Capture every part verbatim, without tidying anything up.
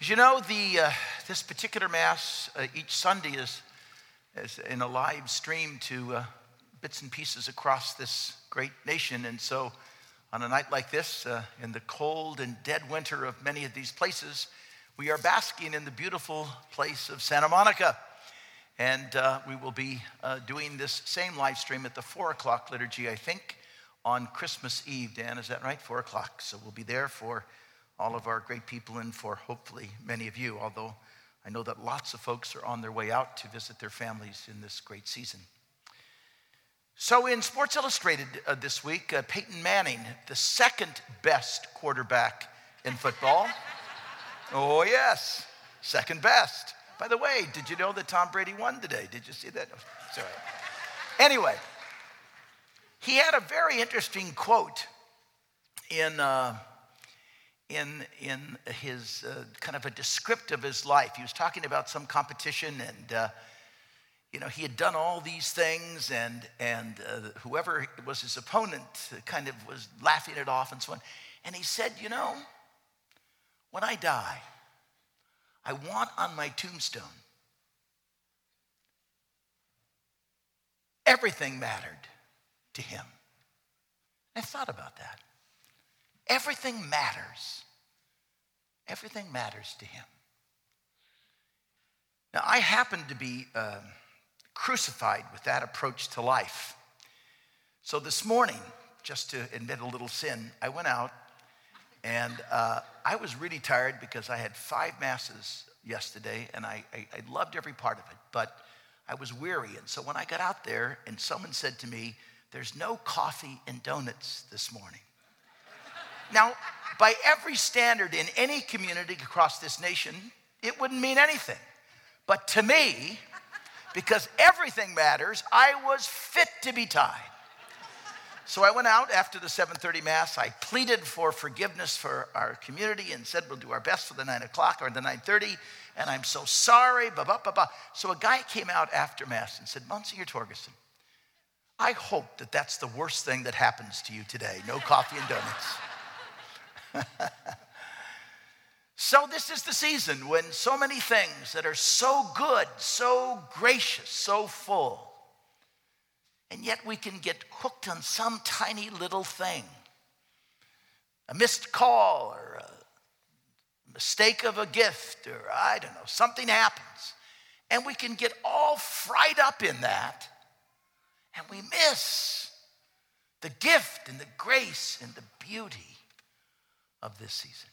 As you know, the uh, this particular Mass uh, each Sunday is, is in a live stream to uh, bits and pieces across this great nation. And so on a night like this, uh, in the cold and dead winter of many of these places, we are basking in the beautiful place of Santa Monica. And uh, we will be uh, doing this same live stream at the four o'clock liturgy, I think, on Christmas Eve. Dan, is that right? four o'clock. So we'll be there for all of our great people and for hopefully many of you, although I know that lots of folks are on their way out to visit their families in this great season. So in Sports Illustrated uh, this week, uh, Peyton Manning, the second best quarterback in football. Oh yes, second best. By the way, did you know that Tom Brady won today? Did you see that? No, sorry. Anyway, he had a very interesting quote in uh, in in his uh, kind of a descriptive of his life. He was talking about some competition, and uh, you know he had done all these things, and and uh, whoever was his opponent kind of was laughing it off and so on. And he said, you know, when I die, I want on my tombstone, everything mattered to him. I thought about that. Everything matters. Everything matters to him. Now, I happen to be uh, crucified with that approach to life. So this morning, just to admit a little sin, I went out and uh, I was really tired because I had five masses yesterday and I, I, I loved every part of it, but I was weary. And so when I got out there and someone said to me, there's no coffee and donuts this morning. Now, by every standard in any community across this nation, it wouldn't mean anything. But to me, because everything matters, I was fit to be tied. So I went out after the seven thirty Mass. I pleaded for forgiveness for our community and said we'll do our best for the nine o'clock or the nine thirty, and I'm so sorry, blah, blah, blah, blah. So a guy came out after Mass and said, Monsignor Torgerson, I hope that that's the worst thing that happens to you today, no coffee and donuts. So this is the season when so many things that are so good, so gracious, so full, and yet we can get hooked on some tiny little thing. A missed call or a mistake of a gift or I don't know, something happens. And we can get all fried up in that and we miss the gift and the grace and the beauty of this season.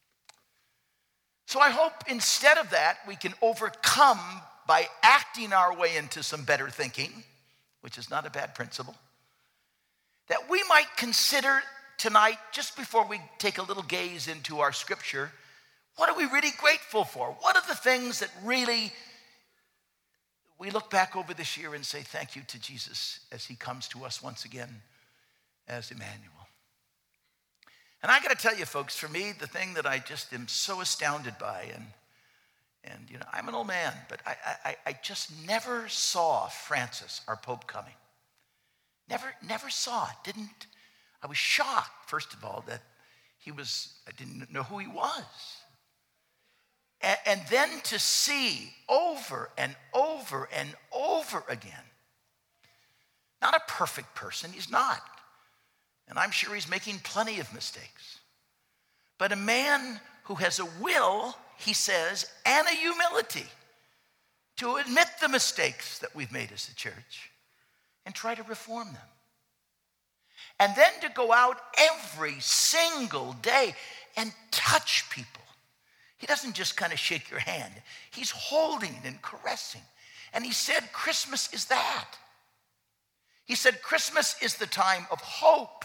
So I hope instead of that, we can overcome by acting our way into some better thinking, which is not a bad principle, that we might consider tonight, just before we take a little gaze into our scripture, what are we really grateful for? What are the things that really we look back over this year and say thank you to Jesus as he comes to us once again as Emmanuel? And I got to tell you, folks, for me, the thing that I just am so astounded by, and and you know, I'm an old man, but I I, I just never saw Francis, our Pope, coming. Never, never saw it. Didn't. I was shocked, first of all, that he was. I didn't know who he was. And, and then to see over and over and over again, not a perfect person. He's not. And I'm sure he's making plenty of mistakes. But a man who has a will, he says, and a humility to admit the mistakes that we've made as a church and try to reform them. And then to go out every single day and touch people. He doesn't just kind of shake your hand. He's holding and caressing. And he said Christmas is that. He said Christmas is the time of hope.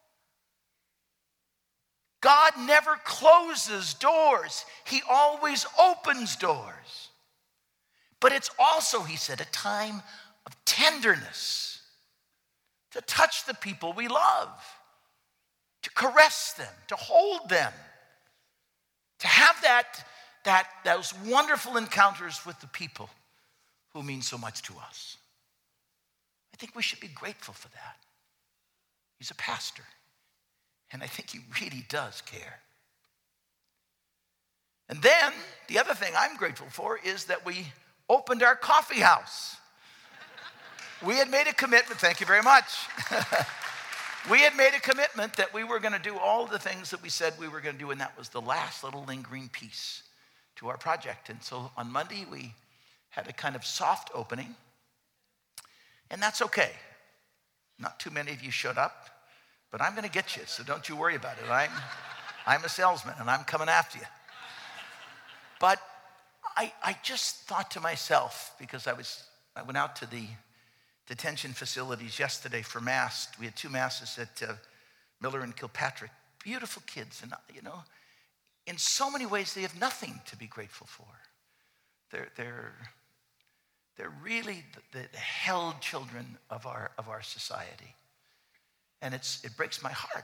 God never closes doors. He always opens doors. But it's also, he said, a time of tenderness, to touch the people we love, to caress them, to hold them, to have that, that those wonderful encounters with the people who mean so much to us. I think we should be grateful for that. He's a pastor. And I think he really does care. And then the other thing I'm grateful for is that we opened our coffee house. We had made a commitment, thank you very much. We had made a commitment that we were going to do all the things that we said we were going to do, and that was the last little lingering piece to our project. And so on Monday, we had a kind of soft opening, and that's okay. Not too many of you showed up, but I'm going to get you, so don't you worry about it. I'm, I'm a salesman, and I'm coming after you. But I, I just thought to myself, because I was, I went out to the detention facilities yesterday for Mass. We had two Masses at uh, Miller and Kilpatrick. Beautiful kids, and you know, in so many ways they have nothing to be grateful for. They're they're they're really the, the held children of our of our society, and it's it breaks my heart.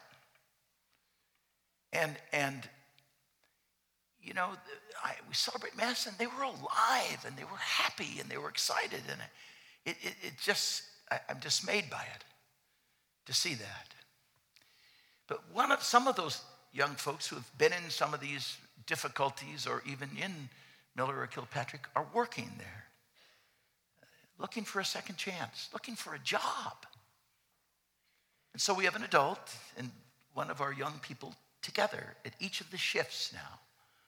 And and you know, I, we celebrate Mass, and they were alive, and they were happy, and they were excited, and it, it, it just, I, I'm dismayed by it, to see that. But one of some of those young folks who have been in some of these difficulties, or even in Miller or Kilpatrick, are working there, looking for a second chance, looking for a job. And so we have an adult and one of our young people together at each of the shifts now.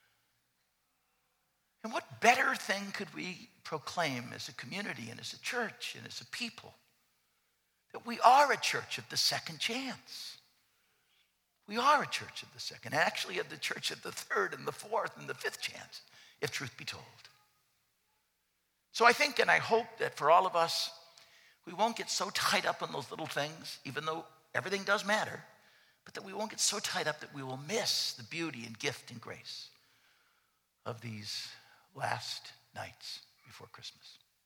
And what better thing could we proclaim as a community and as a church and as a people? That we are a church of the second chance. We are a church of the second, actually of the church of the third and the fourth and the fifth chance, if truth be told. So I think and I hope that for all of us, we won't get so tied up in those little things, even though everything does matter, but that we won't get so tied up that we will miss the beauty and gift and grace of these last nights before Christmas.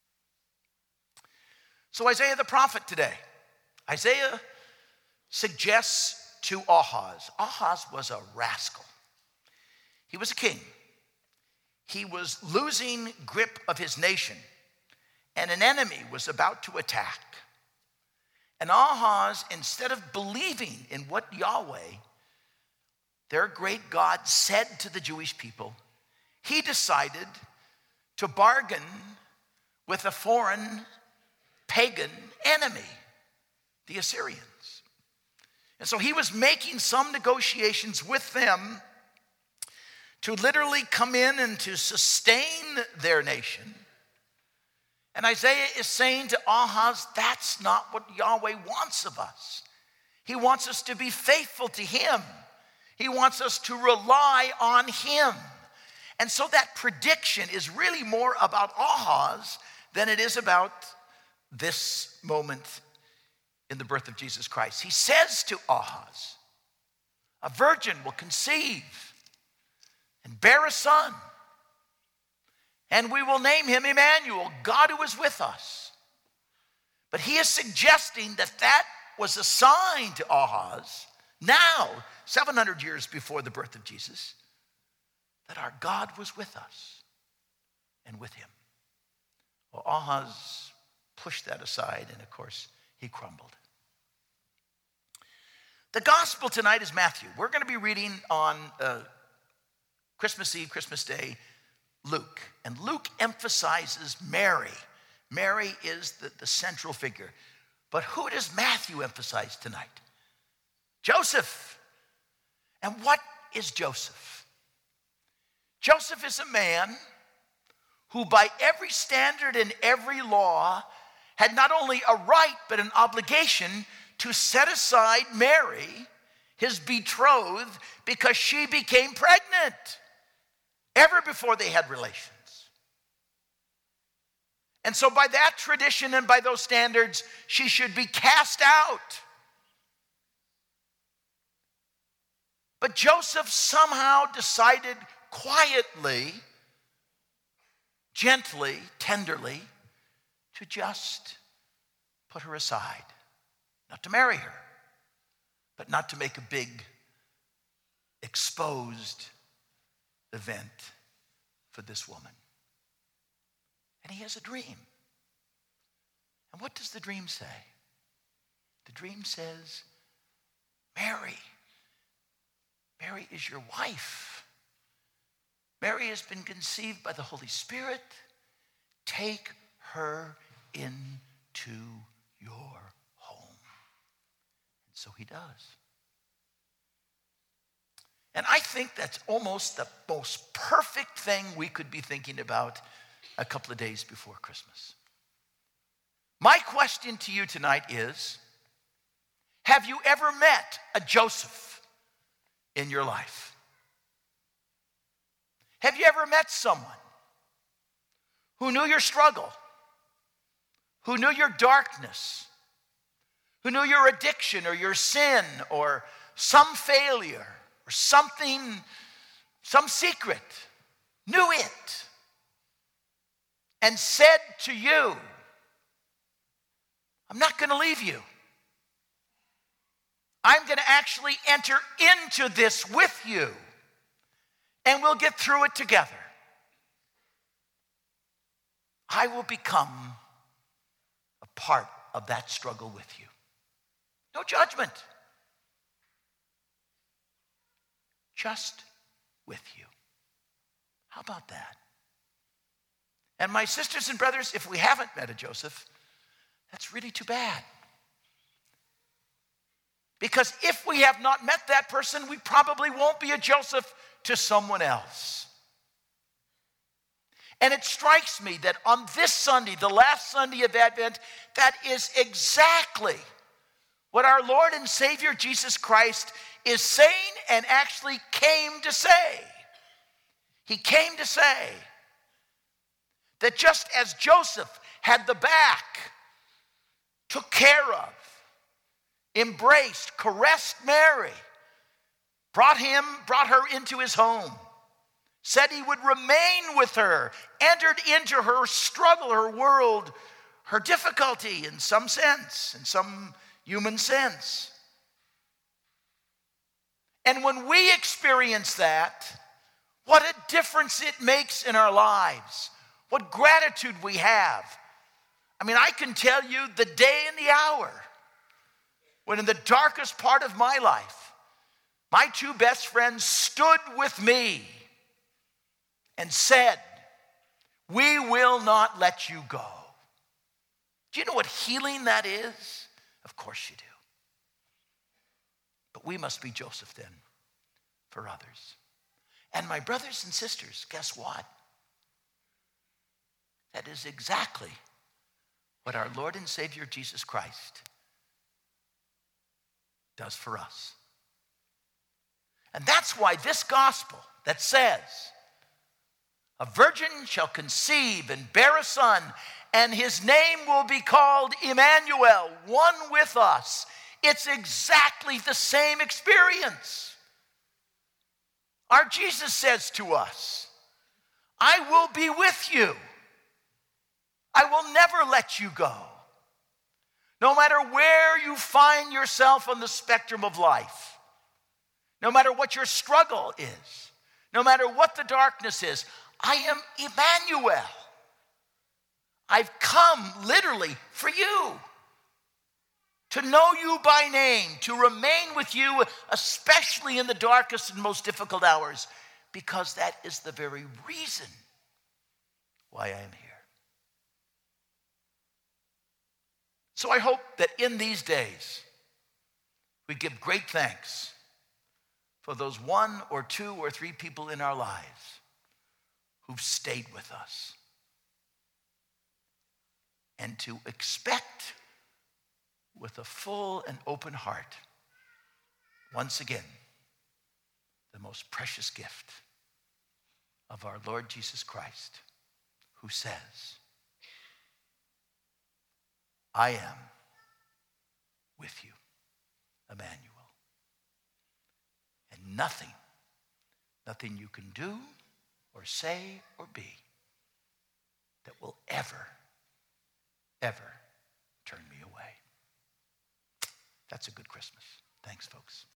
So Isaiah the prophet today, Isaiah suggests to Ahaz. Ahaz was a rascal. He was a king. He was losing grip of his nation, and an enemy was about to attack. And Ahaz, instead of believing in what Yahweh, their great God, said to the Jewish people, he decided to bargain with a foreign pagan enemy, the Assyrians. And so he was making some negotiations with them to literally come in and to sustain their nation. And Isaiah is saying to Ahaz, that's not what Yahweh wants of us. He wants us to be faithful to him. He wants us to rely on him. And so that prediction is really more about Ahaz than it is about this moment in the birth of Jesus Christ. He says to Ahaz, a virgin will conceive and bear a son, and we will name him Emmanuel, God who is with us. But he is suggesting that that was a sign to Ahaz, now, seven hundred years before the birth of Jesus, that our God was with us and with him. Well, Ahaz pushed that aside, and of course, he crumbled. The gospel tonight is Matthew. We're going to be reading on uh, Christmas Eve, Christmas Day, Luke. And Luke emphasizes Mary. Mary is the, the central figure. But who does Matthew emphasize tonight? Joseph. And what is Joseph? Joseph is a man who by every standard and every law had not only a right but an obligation to set aside Mary, his betrothed, because she became pregnant ever before they had relations. And so by that tradition and by those standards, she should be cast out. But Joseph somehow decided quietly, gently, tenderly, to just put her aside. Not to marry her, but not to make a big, exposed event for this woman. And he has a dream. And what does the dream say? The dream says, Mary, Mary is your wife. Mary has been conceived by the Holy Spirit. Take her into your home. And so he does. And I think that's almost the most perfect thing we could be thinking about a couple of days before Christmas. My question to you tonight is, have you ever met a Joseph in your life? Have you ever met someone who knew your struggle, who knew your darkness, who knew your addiction or your sin or some failure or something, some secret, knew it, and said to you, I'm not going to leave you. I'm going to actually enter into this with you, and we'll get through it together. I will become a part of that struggle with you. No judgment. Just with you. How about that? And my sisters and brothers, if we haven't met a Joseph, that's really too bad. Because if we have not met that person, we probably won't be a Joseph to someone else. And it strikes me that on this Sunday, the last Sunday of Advent, that is exactly what our Lord and Savior Jesus Christ is saying and actually came to say. He came to say that just as Joseph had the back, took care of, embraced, caressed Mary, brought him, brought her into his home, said he would remain with her, entered into her struggle, her world, her difficulty in some sense, in some human sense. And when we experience that, what a difference it makes in our lives. What gratitude we have. I mean, I can tell you the day and the hour when in the darkest part of my life, my two best friends stood with me and said, we will not let you go. Do you know what healing that is? Of course you do. But we must be Joseph then for others. And my brothers and sisters, guess what? That is exactly what our Lord and Savior Jesus Christ does for us. And that's why this gospel that says, a virgin shall conceive and bear a son, and his name will be called Emmanuel, one with us. It's exactly the same experience. Our Jesus says to us, I will be with you. I will never let you go. No matter where you find yourself on the spectrum of life, no matter what your struggle is, no matter what the darkness is, I am Emmanuel. I've come literally for you, to know you by name, to remain with you, especially in the darkest and most difficult hours, because that is the very reason why I am here. So I hope that in these days, we give great thanks for those one or two or three people in our lives who've stayed with us. And to expect with a full and open heart, once again, the most precious gift of our Lord Jesus Christ, who says, I am with you, Emmanuel. And nothing, nothing you can do or say or be that will ever, ever turn me away. That's a good Christmas. Thanks, folks.